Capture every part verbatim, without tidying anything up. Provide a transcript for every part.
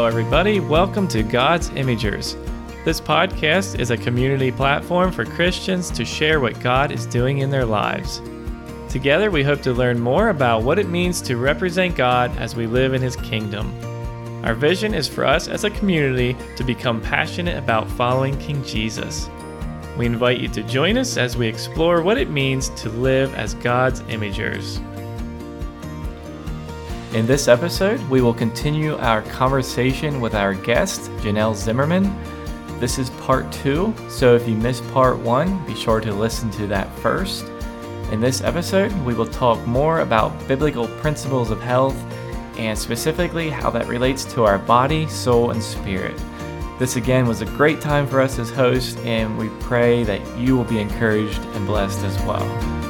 everybody. Welcome to God's Imagers. This podcast is a community platform for Christians to share what God is doing in their lives. Together, we hope to learn more about what it means to represent God as we live in His kingdom. Our vision is for us as a community to become passionate about following King Jesus. We invite you to join us as we explore what it means to live as God's Imagers. In this episode, we will continue our conversation with our guest, Janelle Zimmerman. This is part two, so if you missed part one, be sure to listen to that first. In this episode, we will talk more about biblical principles of health and specifically how that relates to our body, soul, and spirit. This again was a great time for us as hosts, and we pray that you will be encouraged and blessed as well.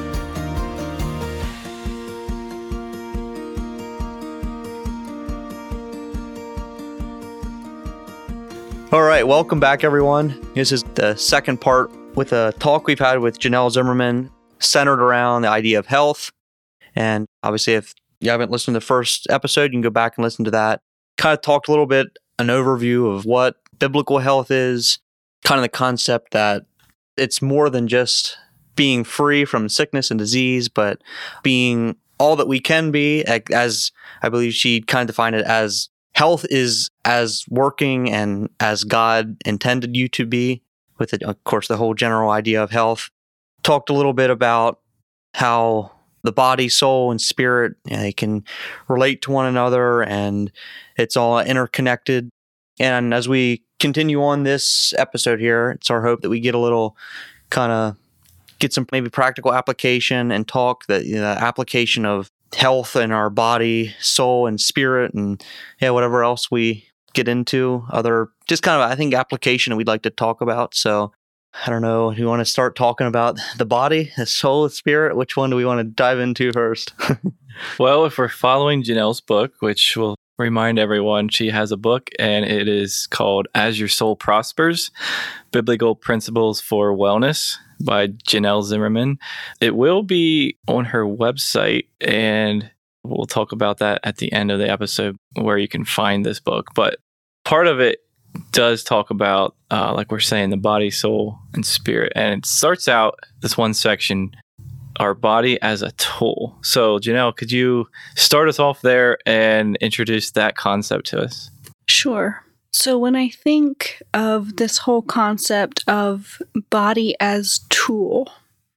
All right, welcome back, everyone. This is the second part with a talk we've had with Janelle Zimmerman centered around the idea of health. And obviously, if you haven't listened to the first episode, you can go back and listen to that. Kind of talked a little bit, an overview of what biblical health is, kind of the concept that it's more than just being free from sickness and disease, but being all that we can be, as I believe she kind of defined it as health is as working and as God intended you to be, with, it, of course, the whole general idea of health. Talked a little bit about how the body, soul, and spirit, you know, they can relate to one another, and it's all interconnected. And as we continue on this episode here, it's our hope that we get a little kind of get some maybe practical application and talk that you know, application of health in our body, soul, and spirit, and yeah, whatever else we get into, other just kind of I think application that we'd like to talk about. So I don't know, do you want to start talking about the body, the soul, the spirit? Which one do we want to dive into first? Well, if we're following Janelle's book, which will remind everyone she has a book, and it is called As Your Soul Prospers, Biblical Principles for Wellness by Janelle Zimmerman. It will be on her website, and we'll talk about that at the end of the episode where you can find this book. But part of it does talk about, uh, like we're saying, the body, soul, and spirit. And it starts out, this one section, our body as a tool. So, Janelle, could you start us off there and introduce that concept to us? Sure. So when I think of this whole concept of body as tool,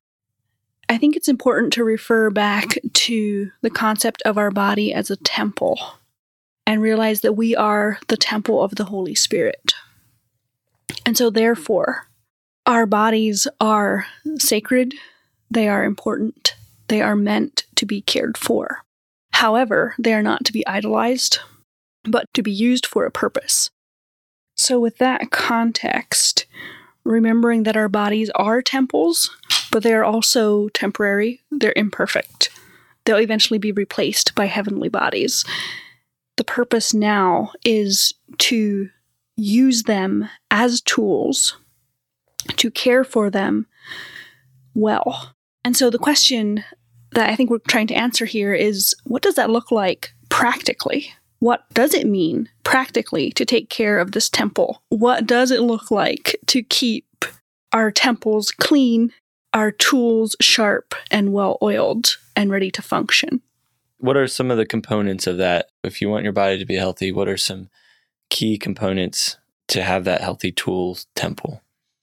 I think it's important to refer back to the concept of our body as a temple and realize that we are the temple of the Holy Spirit. And so therefore, our bodies are sacred. They are important. They are meant to be cared for. However, they are not to be idolized, but to be used for a purpose. So with that context, remembering that our bodies are temples, but they are also temporary, they're imperfect. They'll eventually be replaced by heavenly bodies. The purpose now is to use them as tools, to care for them well. And so the question that I think we're trying to answer here is, what does that look like practically? What does it mean practically to take care of this temple? What does it look like to keep our temples clean, our tools sharp and well-oiled and ready to function? What are some of the components of that? If you want your body to be healthy, what are some key components to have that healthy tools temple?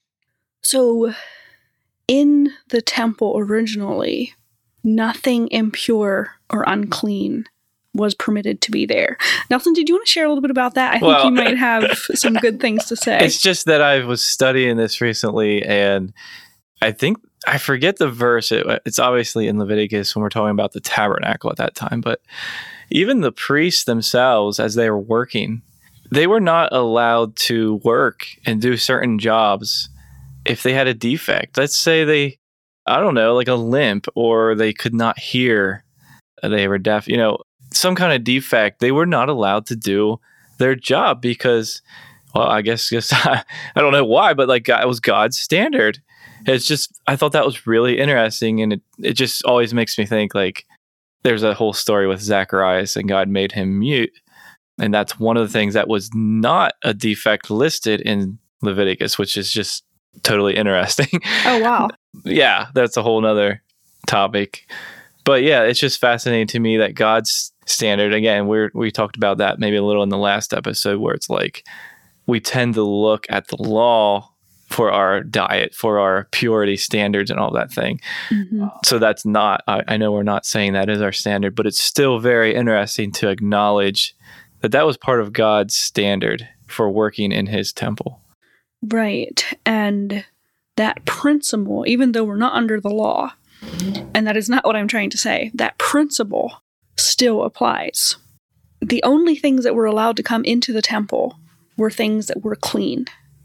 So in the temple originally, nothing impure or unclean was permitted to be there. Nelson, did you want to share a little bit about that? I well, think you might have some good things to say. It's just that I was studying this recently, and I think, I forget the verse. It, it's obviously in Leviticus when we're talking about the tabernacle at that time, but even the priests themselves, as they were working, they were not allowed to work and do certain jobs if they had a defect. Let's say they, I don't know, like a limp, or they could not hear, they were deaf, you know, some kind of defect. They were not allowed to do their job because, well, I guess, guess I don't know why, but like it was God's standard. It's just, I thought that was really interesting, and it, it just always makes me think like there's a whole story with Zacharias and God made him mute And that's one of the things that was not a defect listed in Leviticus, which is just totally interesting. Oh, wow. Yeah, that's a whole nother topic. But yeah, it's just fascinating to me that God's standard, again, we we talked about that maybe a little in the last episode, where it's like we tend to look at the law for our diet, for our purity standards and all that thing. Mm-hmm. So that's not, I, I know we're not saying that is our standard, but it's still very interesting to acknowledge that that was part of God's standard for working in his temple. Right. And that principle, even though we're not under the law, and that is not what I'm trying to say, that principle still applies. The only things that were allowed to come into the temple were things that were clean.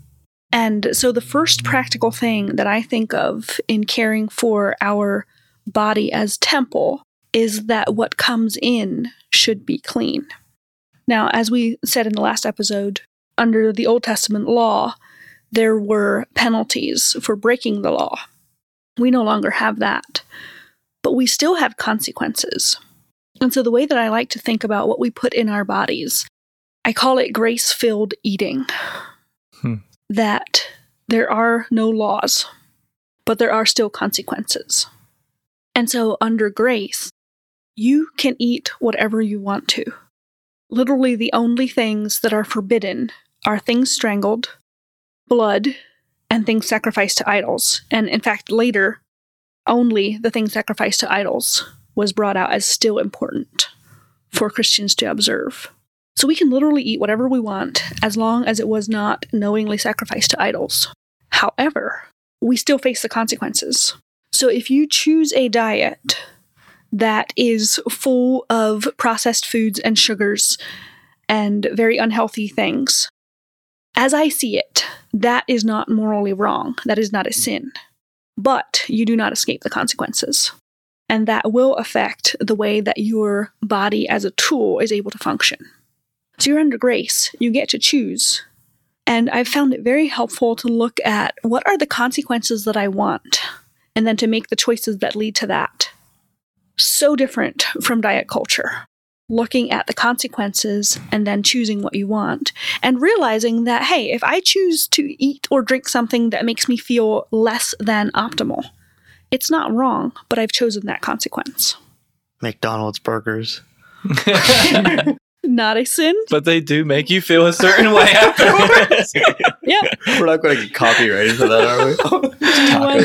And so the first practical thing that I think of in caring for our body as temple is that what comes in should be clean. Now, as we said in the last episode, under the Old Testament law, there were penalties for breaking the law. We no longer have that, but we still have consequences. And so the way that I like to think about what we put in our bodies, I call it grace-filled eating. Hmm. That there are no laws, but there are still consequences. And so under grace, you can eat whatever you want to. Literally the only things that are forbidden are things strangled, blood, and things sacrificed to idols. And in fact, later, only the things sacrificed to idols was brought out as still important for Christians to observe. So we can literally eat whatever we want as long as it was not knowingly sacrificed to idols. However, we still face the consequences. So if you choose a diet that is full of processed foods and sugars and very unhealthy things, as I see it, that is not morally wrong. That is not a sin. But you do not escape the consequences. And that will affect the way that your body as a tool is able to function. So you're under grace. You get to choose. And I've found it very helpful to look at what are the consequences that I want, and then to make the choices that lead to that. So different from diet culture. Looking at the consequences and then choosing what you want, and realizing that, hey, if I choose to eat or drink something that makes me feel less than optimal, it's not wrong, but I've chosen that consequence. McDonald's burgers. Not a sin. But they do make you feel a certain way afterwards. Yep. We're not going to get copyrighted for that, are we? You want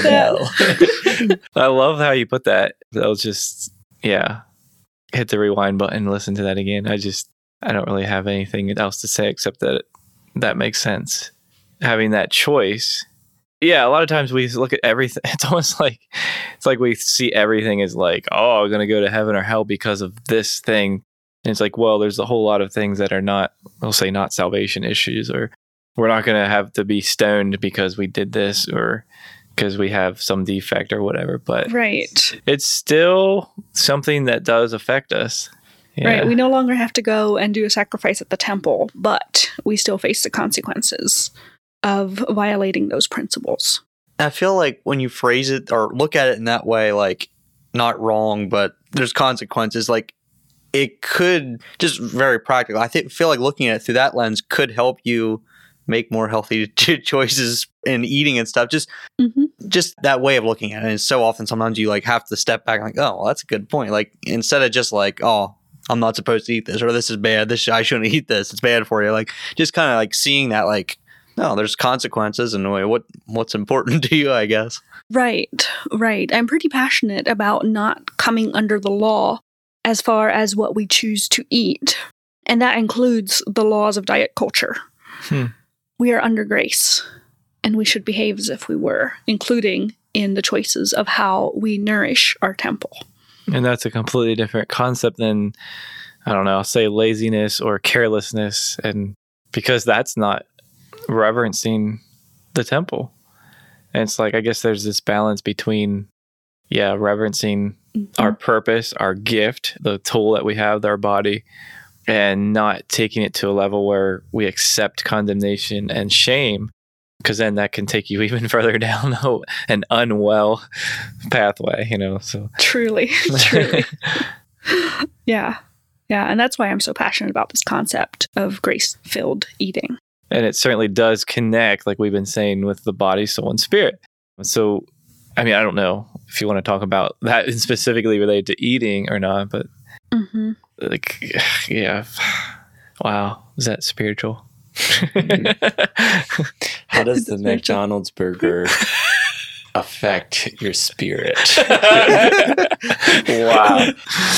that? I love how you put that. That was just, yeah. Hit the rewind button and listen to that again. I just, I don't really have anything else to say except that that makes sense. Having that choice. Yeah, a lot of times we look at everything. It's almost like, it's like we see everything as like, oh, I'm going to go to heaven or hell because of this thing. And it's like, well, there's a whole lot of things that are not, we'll say not salvation issues, or we're not going to have to be stoned because we did this or because we have some defect or whatever. But right. It's still something that does affect us. Yeah. Right. We no longer have to go and do a sacrifice at the temple, but we still face the consequences of violating those principles. I feel like when you phrase it or look at it in that way, like not wrong, but there's consequences, like it could just very practical. I think feel like looking at it through that lens could help you make more healthy choices in eating and stuff. Just, mm-hmm. just that way of looking at it. And so often, sometimes you like have to step back and like, oh, well, that's a good point. Like instead of just like, oh, I'm not supposed to eat this, or this is bad. This I shouldn't eat this. It's bad for you. Like just kind of like seeing that, like, no, there's consequences, and what what's important to you, I guess. Right, right. I'm pretty passionate about not coming under the law as far as what we choose to eat, and that includes the laws of diet culture. Hmm. We are under grace, and we should behave as if we were, including in the choices of how we nourish our temple. And that's a completely different concept than, I don't know, I'll say laziness or carelessness, and because that's not reverencing the temple. And it's like, I guess there's this balance between, yeah, reverencing mm-hmm. our purpose, our gift, the tool that we have, our body, and not taking it to a level where we accept condemnation and shame, because then that can take you even further down an unwell pathway, you know. So truly, truly, yeah. Yeah, and that's why I'm so passionate about this concept of grace-filled eating. And it certainly does connect, like we've been saying, with the body, soul, and spirit. So, I mean, I don't know if you want to talk about that specifically related to eating or not, but Mm-hmm. like, yeah. Wow. Is that spiritual? How does the McDonald's burger affect your spirit? Wow.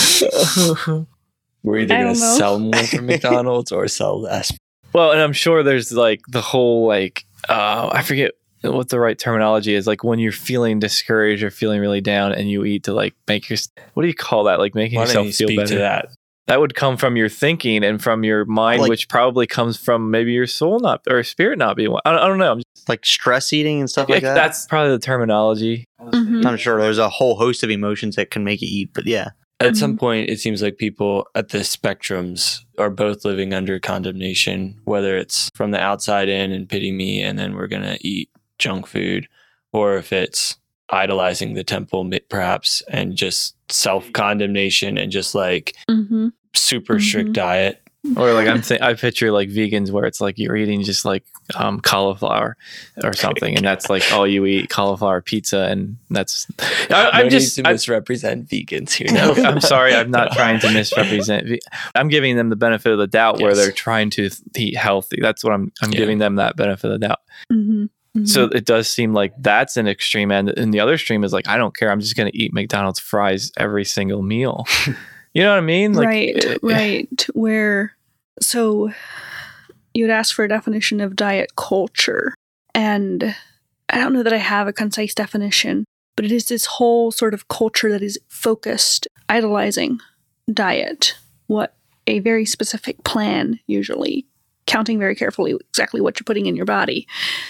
We're either I going to don't know. sell more from McDonald's or sell less. Well, and I'm sure there's like the whole, like, uh, I forget what the right terminology is. Like when you're feeling discouraged or feeling really down and you eat to like make your, what do you call that? Like making Why don't yourself you feel speak better. to that? That would come from your thinking and from your mind, Like- which probably comes from maybe your soul not, or spirit not being one. I don't, I don't know. I'm just, Like stress eating and stuff like that. that's probably the terminology. Mhm. I'm sure there's a whole host of emotions that can make you eat, but yeah. At some Mhm. point, it seems like people at the spectrums are both living under condemnation, whether it's from the outside in and pity me, and then we're going to eat junk food, or if it's idolizing the temple, mi- perhaps, and just self condemnation and just like Mm-hmm. super strict Mhm. diet. Or like I'm th- I picture like vegans where it's like you're eating just like um, cauliflower or something, and that's like all you eat, cauliflower pizza, and that's. I, I'm No just. need to I'm, misrepresent vegans here. no, No, I'm sorry. I'm not trying to misrepresent. ve- I'm giving them the benefit of the doubt where Yes. they're trying to th- eat healthy. That's what I'm. I'm Yeah. giving them that benefit of the doubt. Mm-hmm. So it does seem like that's an extreme end, and the other extreme is like I don't care. I'm just going to eat McDonald's fries every single meal. You know what I mean? Like, right, eh, right. Where, so you'd ask for a definition of diet culture. And I don't know that I have a concise definition, but it is this whole sort of culture that is focused, idolizing diet, what a very specific plan, usually, counting very carefully exactly what you're putting in your body,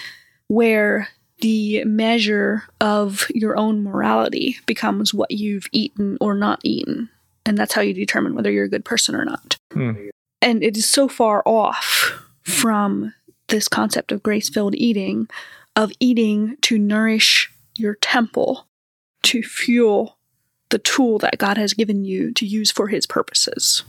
where the measure of your own morality becomes what you've eaten or not eaten. And that's how you determine whether you're a good person or not. Hmm. And it is so far off from this concept of grace-filled eating, of eating to nourish your temple, to fuel the tool that God has given you to use for his purposes.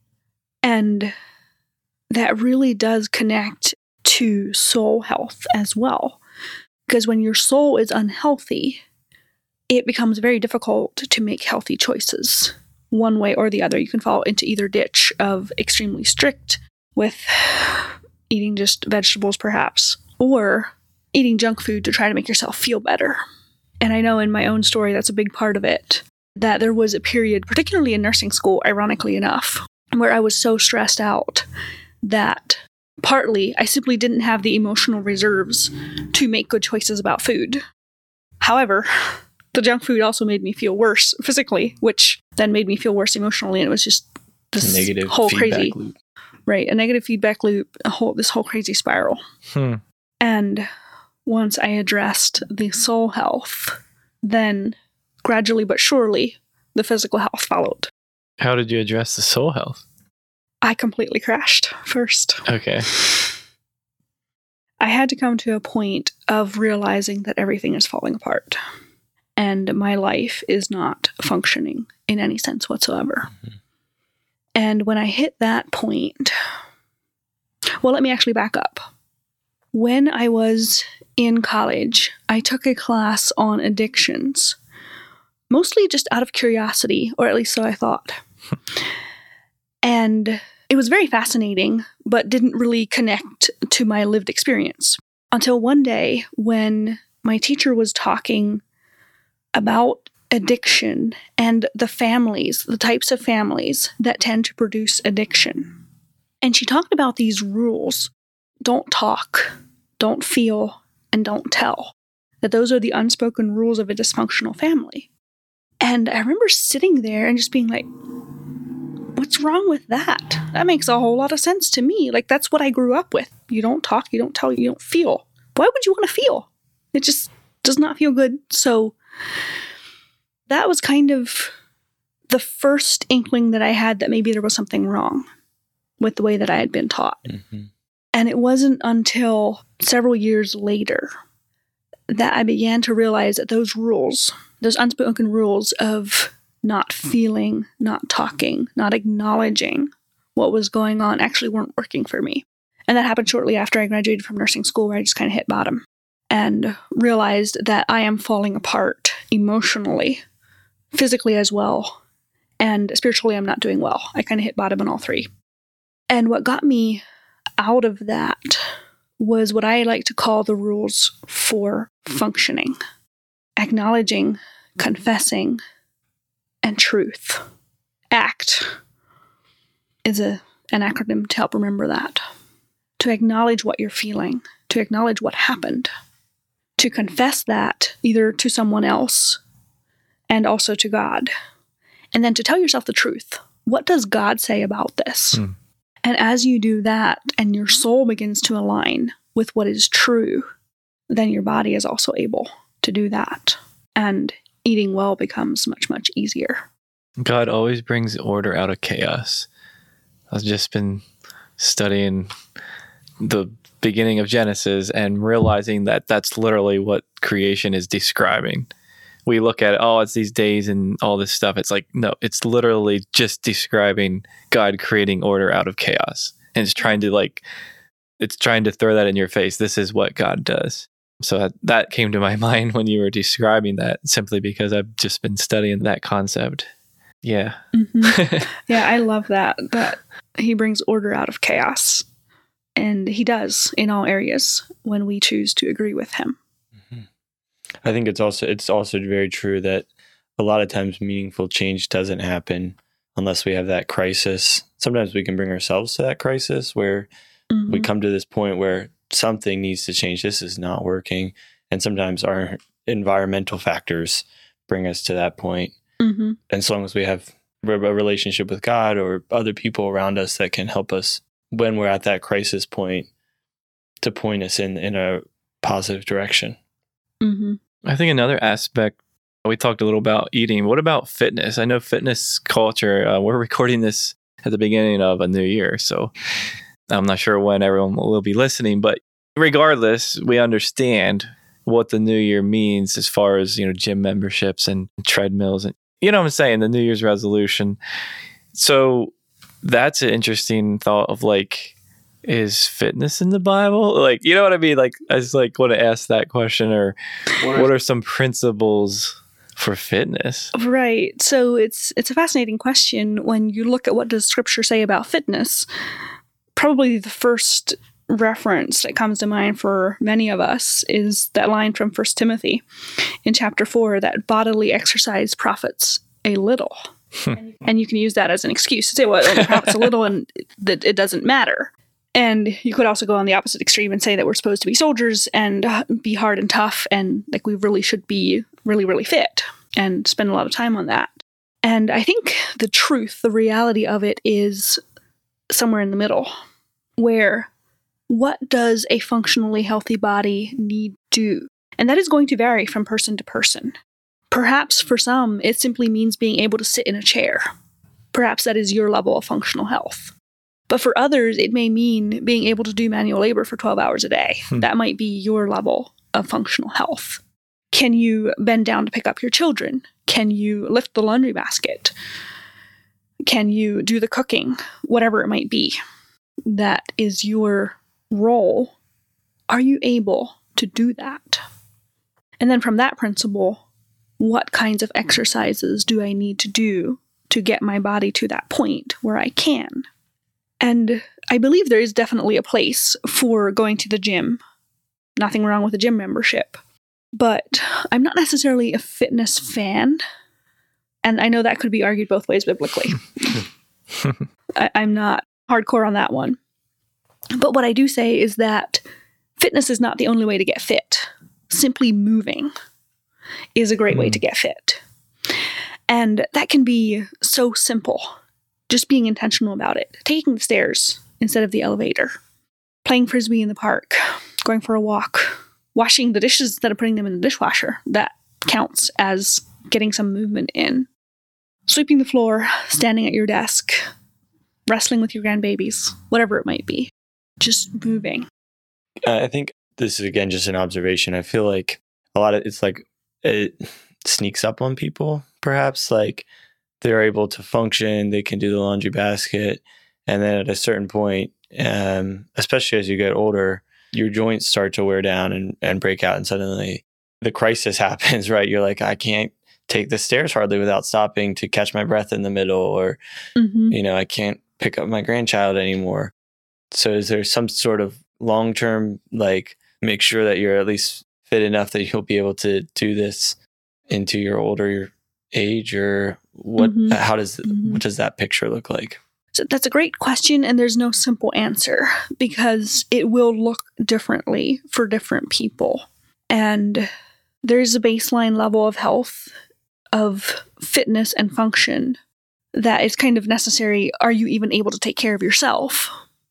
And that really does connect to soul health as well. Because when your soul is unhealthy, it becomes very difficult to make healthy choices. One way or the other, you can fall into either ditch of extremely strict with eating just vegetables perhaps, or eating junk food to try to make yourself feel better. And I know in my own story, that's a big part of it, that there was a period, particularly in nursing school, ironically enough, where I was so stressed out that partly I simply didn't have the emotional reserves to make good choices about food. However, the junk food also made me feel worse physically, which then made me feel worse emotionally. And it was just this negative whole feedback crazy, loop. right? A negative feedback loop, a whole, this whole crazy spiral. Hmm. And once I addressed the soul health, then gradually but surely the physical health followed. How did you address the soul health? I completely crashed first. Okay. I had to come to a point of realizing that everything is falling apart and my life is not functioning in any sense whatsoever. Mhm. And when I hit that point, well, let me actually back up. When I was in college, I took a class on addictions, mostly just out of curiosity, or at least so I thought. And it was very fascinating, but didn't really connect to my lived experience until one day when my teacher was talking about addiction and the families, the types of families that tend to produce addiction. And she talked about these rules: don't talk, don't feel, and don't tell. That those are the unspoken rules of a dysfunctional family. And I remember sitting there and just being like, what's wrong with that? That makes a whole lot of sense to me. Like, that's what I grew up with. You don't talk, you don't tell, you don't feel. Why would you want to feel? It just does not feel good. So that was kind of the first inkling that I had that maybe there was something wrong with the way that I had been taught. Mhm. And it wasn't until several years later that I began to realize that those rules, those unspoken rules of not feeling, not talking, not acknowledging what was going on actually weren't working for me. And that happened shortly after I graduated from nursing school, where I just kind of hit bottom and realized that I am falling apart emotionally, physically as well, and spiritually I'm not doing well. I kind of hit bottom in all three. And what got me out of that was what I like to call the rules for functioning: acknowledging, confessing, and truth. ACT is a, an acronym to help remember that. To acknowledge what you're feeling, to acknowledge what happened, to confess that either to someone else and also to God, and then to tell yourself the truth. What does God say about this? Mm. And as you do that and your soul begins to align with what is true, then your body is also able to do that. And eating well becomes much, much easier. God always brings order out of chaos. I've just been studying the beginning of Genesis and realizing that that's literally what creation is describing. We look at it, oh, it's these days and all this stuff. It's like, no, it's literally just describing God creating order out of chaos. And it's trying to like, it's trying to throw that in your face. This is what God does. So that, that came to my mind when you were describing that, simply because I've just been studying that concept. Yeah. Mm-hmm. Yeah, I love that, that he brings order out of chaos. And he does in all areas when we choose to agree with him. Mm-hmm. I think it's also it's also very true that a lot of times meaningful change doesn't happen unless we have that crisis. Sometimes we can bring ourselves to that crisis where mm-hmm. we come to this point where something needs to change. This is not working. And sometimes our environmental factors bring us to that point. Mm-hmm. And as long as we have a relationship with God or other people around us that can help us when we're at that crisis point to point us in, in a positive direction. Mm-hmm. I think another aspect, we talked a little about eating. What about fitness? I know fitness culture, uh, we're recording this at the beginning of a new year, so I'm not sure when everyone will be listening, but regardless, we understand what the new year means as far as, you know, gym memberships and treadmills and, you know what I'm saying, the New Year's resolution. So that's an interesting thought of like, is fitness in the Bible? Like, you know what I mean? Like, I just like want to ask that question, or what are, what are some principles for fitness? Right. So it's it's a fascinating question when you look at what does Scripture say about fitness. Probably the first reference that comes to mind for many of us is that line from First Timothy in chapter four, that bodily exercise profits a little. And you can use that as an excuse to say, well, it only profits a little and that it doesn't matter. And you could also go on the opposite extreme and say that we're supposed to be soldiers and uh, be hard and tough, and like we really should be really, really fit and spend a lot of time on that. And I think the truth, the reality of it is somewhere in the middle, where what does a functionally healthy body need to do? And that is going to vary from person to person. Perhaps for some, it simply means being able to sit in a chair. Perhaps that is your level of functional health. But for others, it may mean being able to do manual labor for twelve hours a day. Hmm. That might be your level of functional health. Can you bend down to pick up your children? Can you lift the laundry basket? Can you do the cooking? Whatever it might be. That is your role. Are you able to do that? And then from that principle, what kinds of exercises do I need to do to get my body to that point where I can? And I believe there is definitely a place for going to the gym. Nothing wrong with a gym membership. But I'm not necessarily a fitness fan. And I know that could be argued both ways biblically. I, I'm not hardcore on that one. But what I do say is that fitness is not the only way to get fit. Simply moving is a great mm. way to get fit. And that can be so simple. Just being intentional about it. Taking the stairs instead of the elevator. Playing frisbee in the park. Going for a walk. Washing the dishes instead of putting them in the dishwasher. That counts as getting some movement in. Sweeping the floor. Standing at your desk. Wrestling with your grandbabies. Whatever it might be. Just moving. Uh, I think this is, again, just an observation. I feel like a lot of it's like it sneaks up on people, perhaps. Like they're able to function, they can do the laundry basket. And then at a certain point, um, especially as you get older, your joints start to wear down and, and break out. And suddenly the crisis happens, right? You're like, I can't take the stairs hardly without stopping to catch my breath in the middle, or, Mm-hmm. you know, I can't pick up my grandchild anymore. So is there some sort of long-term, like, make sure that you're at least fit enough that you'll be able to do this into your older age, or what, Mhm. how does, Mhm. what does that picture look like? So that's a great question, and there's no simple answer because it will look differently for different people. And there's a baseline level of health, of fitness and function that is kind of necessary. Are you even able to take care of yourself?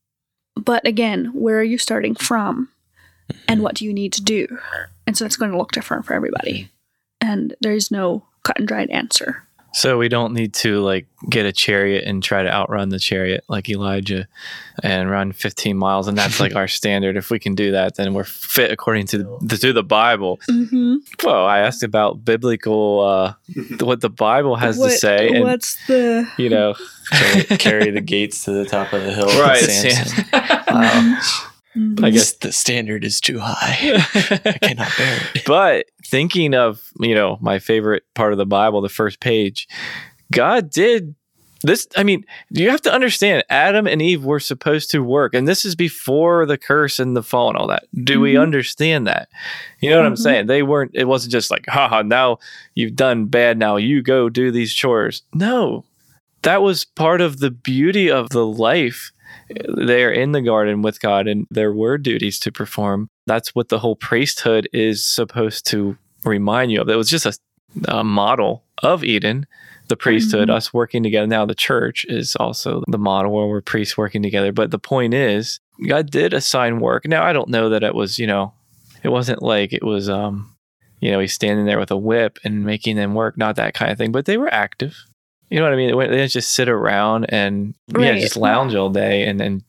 But again, where are you starting from? And what do you need to do? And so it's going to look different for everybody. And there's no cut and dried answer. So we don't need to like get a chariot and try to outrun the chariot like Elijah and run fifteen miles. And that's like our standard. If we can do that, then we're fit according to the, to the Bible. Mm-hmm. Well, I asked about biblical, uh, what the Bible has what, to say. And, What's the... you know, carry, carry the gates to the top of the hill. with right. Samson. Wow. Mhm. I guess the standard is too high. I cannot bear it. But thinking of, you know, my favorite part of the Bible, the first page, God did this. I mean, you have to understand, Adam and Eve were supposed to work. And this is before the curse and the fall and all that. Do we Mhm. understand that? You know what I'm Mhm. saying? They weren't, it wasn't just like, haha, now you've done bad. Now you go do these chores. No, that was part of the beauty of the life. They're in the garden with God, and there were duties to perform. That's what the whole priesthood is supposed to remind you of. It was just a, a model of Eden, the priesthood, Mhm. us working together. Now the church is also the model where we're priests working together. But the point is, God did assign work. Now, I don't know that it was, you know, it wasn't like it was, um, you know, he's standing there with a whip and making them work, not that kind of thing. But they were active. You know what I mean? They didn't just sit around and yeah, Right. just lounge all day and then.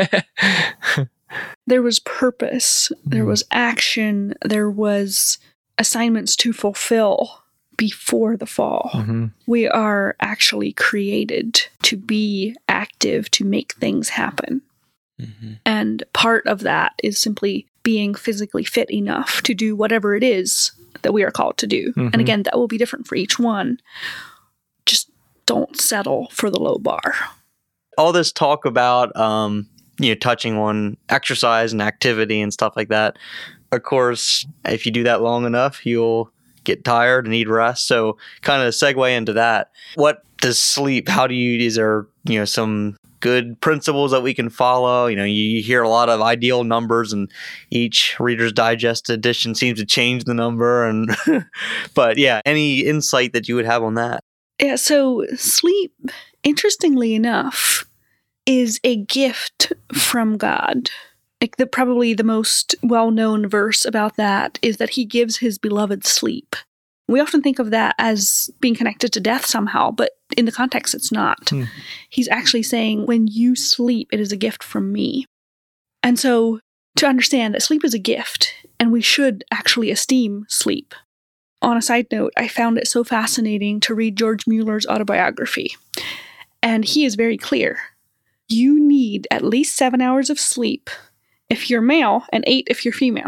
There was purpose, there Mhm. was action, there was assignments to fulfill before the fall. Mhm. We are actually created to be active, to make things happen. Mm-hmm. And part of that is simply being physically fit enough to do whatever it is that we are called to do. Mhm. And again, that will be different for each one. Just don't settle for the low bar. All this talk about um you know touching on exercise and activity and stuff like that, of course, if you do that long enough, you'll get tired and need rest. So kind of segue into that, what does sleep, how do you, is there you know some good principles that we can follow? You know, you, you hear a lot of ideal numbers, and each Reader's Digest edition seems to change the number, and but yeah, any insight that you would have on that? Yeah, so sleep, interestingly enough, is a gift from God. Like the probably the most well-known verse about that is that he gives his beloved sleep. We often think of that as being connected to death somehow, but in the context it's not. Hmm. He's actually saying, when you sleep, it is a gift from me. And so to understand that sleep is a gift, and we should actually esteem sleep. On a side note, I found it so fascinating to read George Mueller's autobiography. And he is very clear. You need at least seven hours of sleep if you're male and eight if you're female.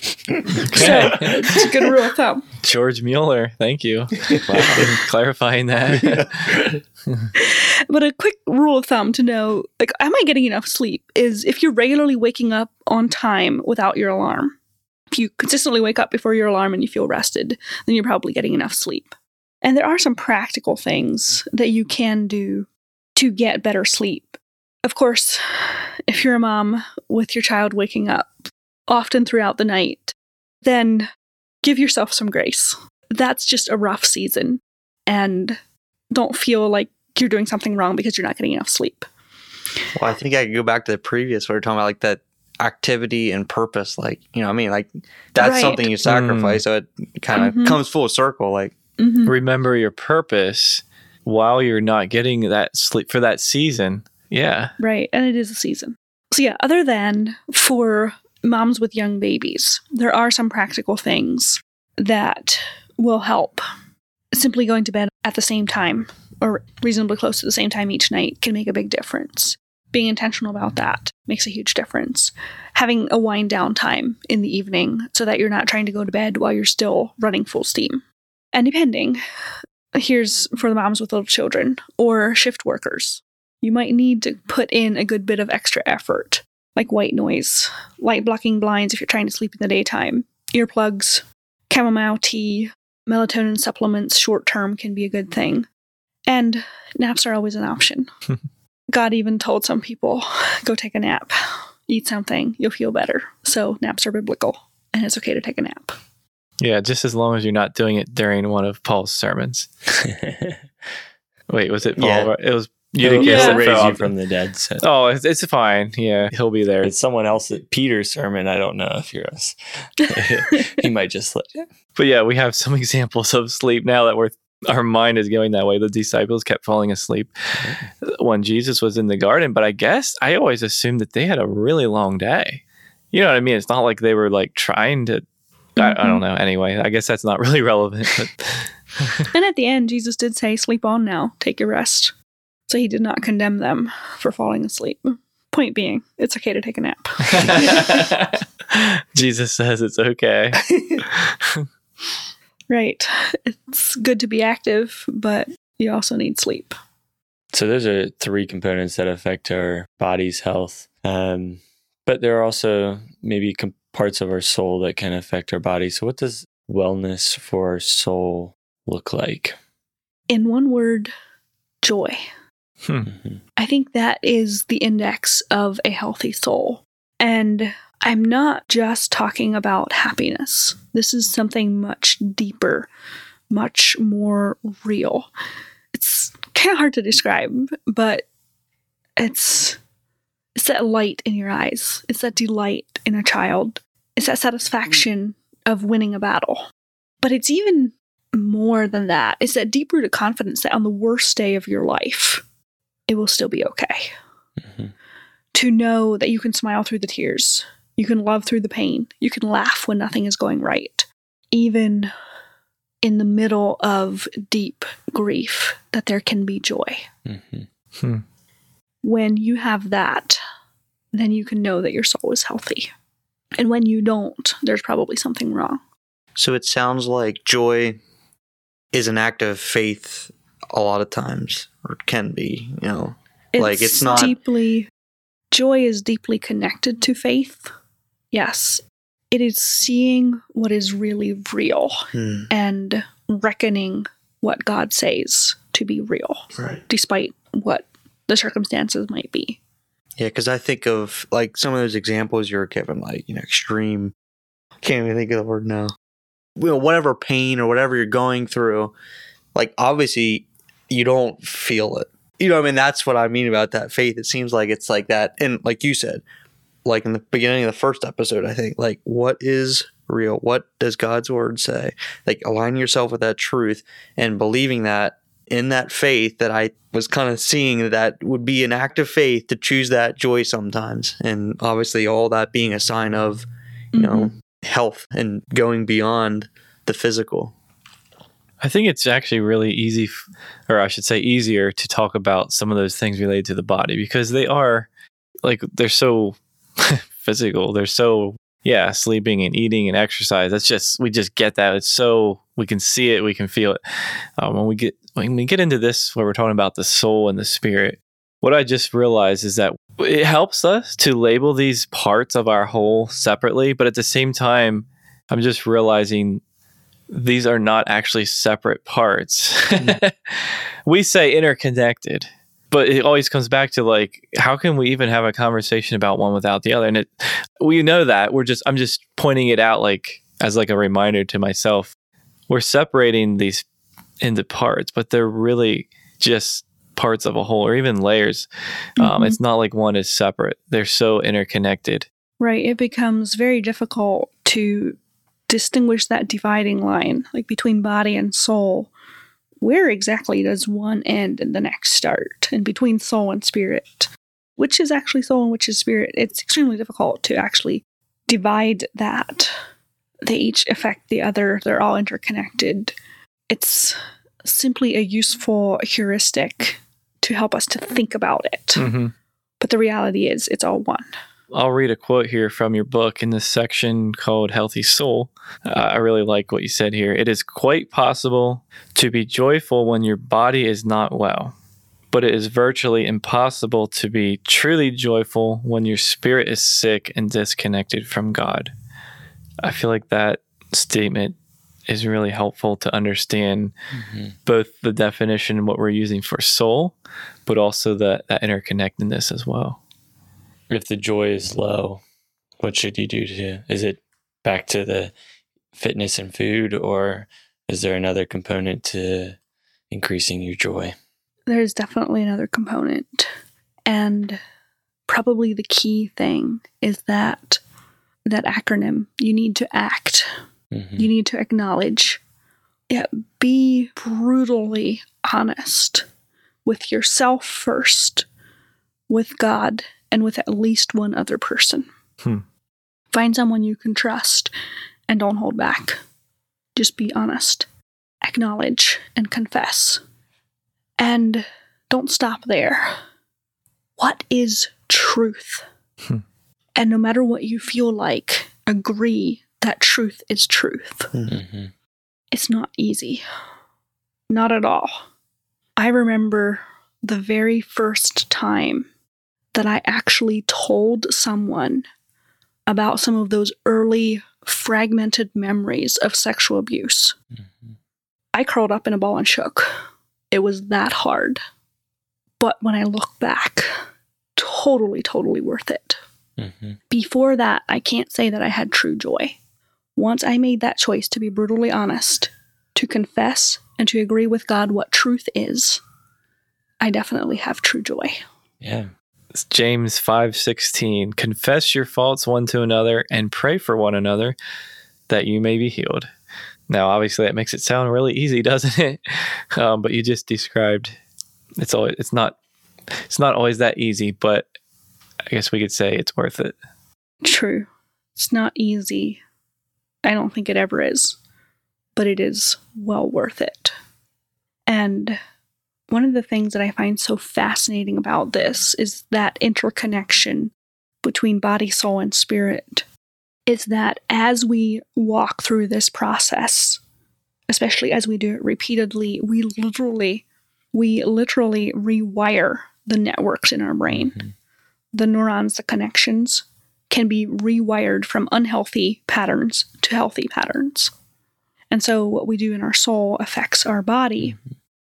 So it's a good rule of thumb. George Mueller, thank you. Wow. Clarifying that. But a quick rule of thumb to know, like, am I getting enough sleep, is if you're regularly waking up on time without your alarm. If you consistently wake up before your alarm and you feel rested, then you're probably getting enough sleep. And there are some practical things that you can do to get better sleep. Of course, if you're a mom with your child waking up often throughout the night, then give yourself some grace. That's just a rough season. And don't feel like you're doing something wrong because you're not getting enough sleep. Well, I think I could go back to the previous where we were talking about like that activity and purpose. Like, you know, I mean, like that's Right. something you sacrifice. So it kind of Mhm. comes full circle. Like, Mm-hmm. Remember your purpose while you're not getting that sleep for that season. Yeah. Right, and it is a season. So yeah, other than for moms with young babies, there are some practical things that will help. simply going to bed at the same time or reasonably close to the same time each night can make a big difference. Being intentional about that makes a huge difference. Having a wind down time in the evening so that you're not trying to go to bed while you're still running full steam. And depending, here's for the moms with little children or shift workers. You might need to put in a good bit of extra effort, like white noise, light blocking blinds if you're trying to sleep in the daytime, earplugs, chamomile tea, melatonin supplements short term can be a good thing. And naps are always an option. God even told some people, go take a nap, eat something, you'll feel better. So naps are biblical, and it's okay to take a nap. Yeah, just as long as you're not doing it during one of Paul's sermons. Wait, was it Paul? Yeah. It was He'll, Eutychus. he'll that raise fell you off. from the dead. So. Oh, it's, it's fine. Yeah, he'll be there. It's someone else at Peter's sermon. I don't know if you're us. He might just let you. But yeah, we have some examples of sleep now that we're our mind is going that way. The disciples kept falling asleep when Jesus was in the garden, but I guess I always assumed that they had a really long day. You know what I mean? It's not like they were like trying to. Mm-hmm. I, I don't know. Anyway, I guess that's not really relevant. But And at the end, Jesus did say, sleep on now, take your rest. So he did not condemn them for falling asleep. Point being, it's okay to take a nap. Jesus says it's okay. Right. It's good to be active, but you also need sleep. So those are three components that affect our body's health. Um, but there are also maybe com- parts of our soul that can affect our body. So what does wellness for our soul look like? In one word, joy. Hmm. Mm-hmm. I think that is the index of a healthy soul. And I'm not just talking about happiness. This is something much deeper, much more real. It's kind of hard to describe, but it's it's that light in your eyes. It's that delight in a child. It's that satisfaction of winning a battle. But it's even more than that. It's that deep-rooted confidence that on the worst day of your life, it will still be okay. Mm-hmm. To know that you can smile through the tears. You can love through the pain. You can laugh when nothing is going right. Even in the middle of deep grief, that there can be joy. Mm-hmm. Hmm. When you have that, then you can know that your soul is healthy. And when you don't, there's probably something wrong. So it sounds like joy is an act of faith a lot of times, or can be, you know. Like, it's not- deeply, joy is deeply connected to faith. Yes. It is seeing what is really real Hmm. and reckoning what God says to be real, Right. despite what the circumstances might be. Yeah, because I think of like some of those examples you were given, like, you know, extreme. Can't even think of the word now. You know, whatever pain or whatever you're going through, like, obviously you don't feel it. You know what I mean? That's what I mean about that faith. It seems like it's like that. And like you said, like in the beginning of the first episode, I think, like, what is real? What does God's word say? Like, align yourself with that truth and believing that in that faith that I was kind of seeing that would be an act of faith to choose that joy sometimes. And obviously all that being a sign of, you know, health and going beyond the physical. I think it's actually really easy, f- or I should say easier, to talk about some of those things related to the body because they are, like, they're so physical. They're so, yeah, sleeping and eating and exercise. That's just, we just get that. It's so, we can see it, we can feel it. Um, when we get, when we get into this, where we're talking about the soul and the spirit, what I just realized is that it helps us to label these parts of our whole separately, but at the same time, I'm just realizing these are not actually separate parts. We say interconnected, but it always comes back to, like, how can we even have a conversation about one without the other? And it, we know that we're just, I'm just pointing it out, like, as like a reminder to myself. We're separating these into parts, but they're really just parts of a whole, or even layers. Um, Mhm. it's not like one is separate. They're so interconnected. Right. It becomes very difficult to distinguish that dividing line, like between body and soul. Where exactly does one end and the next start? And between soul and spirit, which is actually soul and which is spirit? It's extremely difficult to actually divide that. They each affect the other. They're all interconnected. It's simply a useful heuristic to help us to think about it. Mm-hmm. But the reality is, it's all one. I'll read a quote here from your book in this section called Healthy Soul. Uh, I really like what you said here. It is quite possible to be joyful when your body is not well, but it is virtually impossible to be truly joyful when your spirit is sick and disconnected from God. I feel like that statement is really helpful to understand mm-hmm. both the definition and what we're using for soul, but also the, that interconnectedness as well. If the joy is low, what should you do to, is it back to the fitness and food, or is there another component to increasing your joy? There's definitely another component. And probably the key thing is that that acronym, you need to act. Mm-hmm. You need to acknowledge. Yeah, be brutally honest with yourself first, with God, and with at least one other person. Hmm. Find someone you can trust and don't hold back. Just be honest. Acknowledge and confess. And don't stop there. What is truth? Hmm. And no matter what you feel like, agree that truth is truth. Mm-hmm. It's not easy. Not at all. I remember the very first time that I actually told someone about some of those early fragmented memories of sexual abuse. Mm-hmm. I curled up in a ball and shook. It was that hard. But when I look back, totally, totally worth it. Mm-hmm. Before that, I can't say that I had true joy. Once I made that choice to be brutally honest, to confess, and to agree with God what truth is, I definitely have true joy. Yeah. It's James five sixteen. Confess your faults one to another and pray for one another that you may be healed. Now, obviously, that makes it sound really easy, doesn't it? Um, but you just described it's always it's not it's not always that easy, but I guess we could say it's worth it. True. It's not easy. I don't think it ever is, but it is well worth it. And one of the things that I find so fascinating about this is that interconnection between body, soul, and spirit. Is that as we walk through this process, especially as we do it repeatedly, we literally, we literally rewire the networks in our brain. Mm-hmm. The neurons, the connections, can be rewired from unhealthy patterns to healthy patterns. And so what we do in our soul affects our body. Mm-hmm.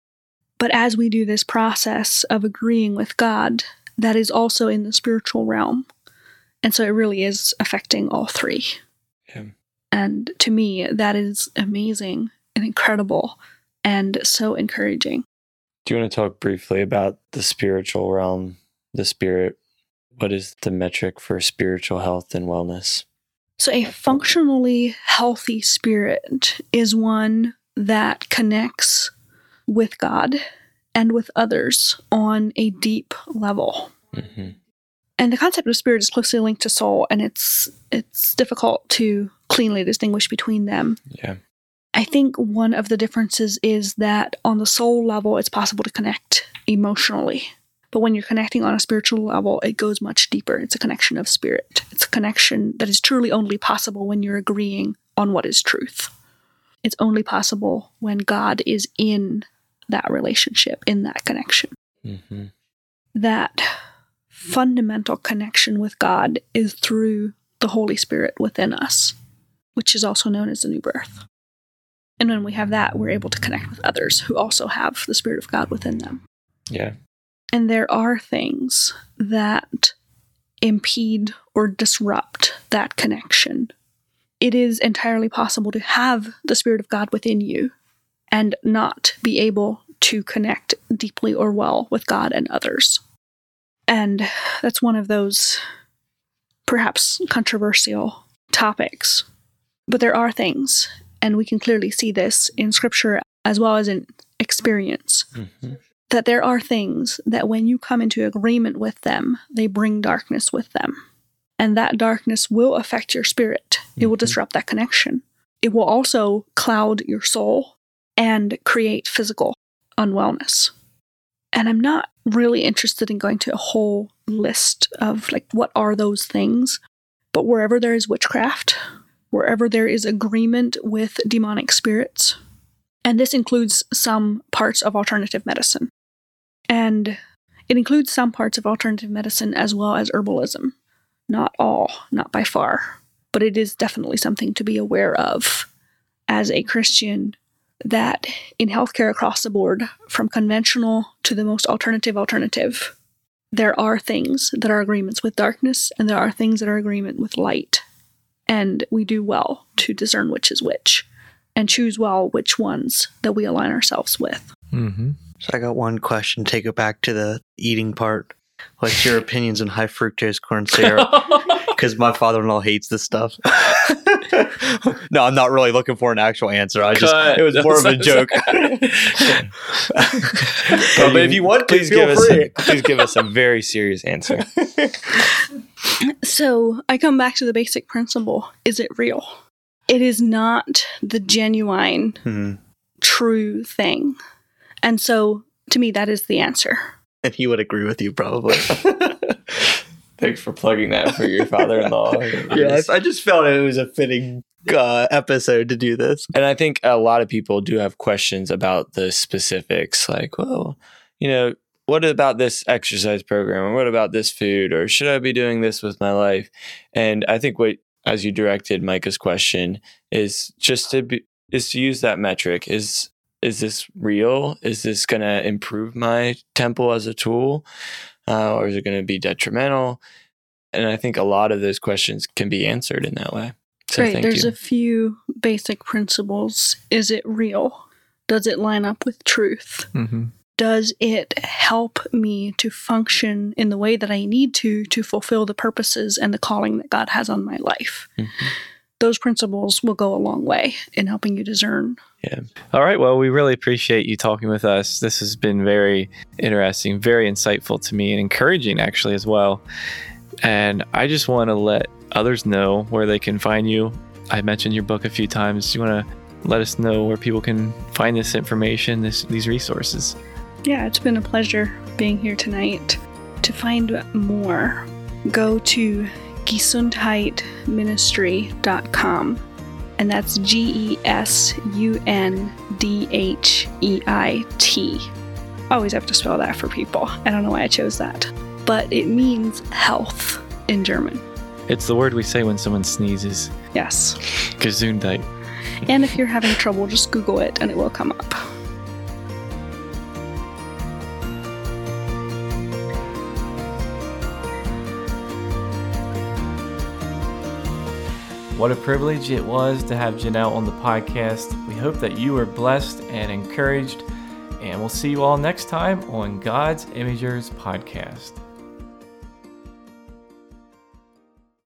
But as we do this process of agreeing with God, that is also in the spiritual realm. And so it really is affecting all three. Yeah. And to me, that is amazing and incredible and so encouraging. Do you want to talk briefly about the spiritual realm, the spirit? What is the metric for spiritual health and wellness? So a functionally healthy spirit is one that connects with God and with others on a deep level. Mm-hmm. And the concept of spirit is closely linked to soul, and it's it's difficult to cleanly distinguish between them. Yeah. I think one of the differences is that on the soul level, it's possible to connect emotionally. But when you're connecting on a spiritual level, it goes much deeper. It's a connection of spirit. It's a connection that is truly only possible when you're agreeing on what is truth. It's only possible when God is in that relationship, in that connection. Mm-hmm. That fundamental connection with God is through the Holy Spirit within us, which is also known as the new birth. And when we have that, we're able to connect with others who also have the Spirit of God within them. Yeah. And there are things that impede or disrupt that connection. It is entirely possible to have the Spirit of God within you and not be able to connect deeply or well with God and others. And that's one of those perhaps controversial topics. But there are things, and we can clearly see this in Scripture as well as in experience, Mm-hmm. that there are things that when you come into agreement with them, they bring darkness with them. And that darkness will affect your spirit. It will Mm-hmm. disrupt that connection. It will also cloud your soul and create physical unwellness. And I'm not really interested in going to a whole list of like, what are those things? But wherever there is witchcraft, wherever there is agreement with demonic spirits, and this includes some parts of alternative medicine. And it includes some parts of alternative medicine as well as herbalism. Not all, not by far, but it is definitely something to be aware of as a Christian, that in healthcare across the board, from conventional to the most alternative alternative, there are things that are agreements with darkness, and there are things that are agreement with light. And we do well to discern which is which, and choose well which ones that we align ourselves with. Mm-hmm. So I got one question. Take it back to the eating part. What's your opinions on high fructose corn syrup? Because my father-in-law hates this stuff. No, I'm not really looking for an actual answer. I just Cut. it was more of a joke. But if you want, please feel give us free. a, please give us a very serious answer. So I come back to the basic principle. Is it real? It is not the genuine, Hmm. true thing. And so to me, that is the answer. And he would agree with you probably. Thanks for plugging that for your father-in-law. Yes, I just felt it was a fitting uh, episode to do this. And I think a lot of people do have questions about the specifics, like, well, you know, what about this exercise program, or what about this food, or should I be doing this with my life? And I think what, as you directed Micah's question, is just to be, is to use that metric. Is is this real? Is this going to improve my temple as a tool, uh, or is it going to be detrimental? And I think a lot of those questions can be answered in that way. So Right. thank There's you. a few basic principles. Is it real? Does it line up with truth? Mm-hmm. Does it help me to function in the way that I need to to fulfill the purposes and the calling that God has on my life? Mhm. Those principles will go a long way in helping you discern. All right. Well, we really appreciate you talking with us. This has been very interesting, very insightful to me, and encouraging actually as well. And I just want to let others know where they can find you. I mentioned your book a few times. Do you want to let us know where people can find this information, this, these resources? Yeah, it's been a pleasure being here tonight. To find more, go to gesundheit ministry dot com. And that's G E S U N D H E I T. I always have to spell that for people. I don't know why I chose that. But it means health in German. It's the word we say when someone sneezes. Yes. Gesundheit. And if you're having trouble, just Google it and it will come up. What a privilege it was to have Janelle on the podcast. We hope that you were blessed and encouraged, and we'll see you all next time on God's Imagers Podcast.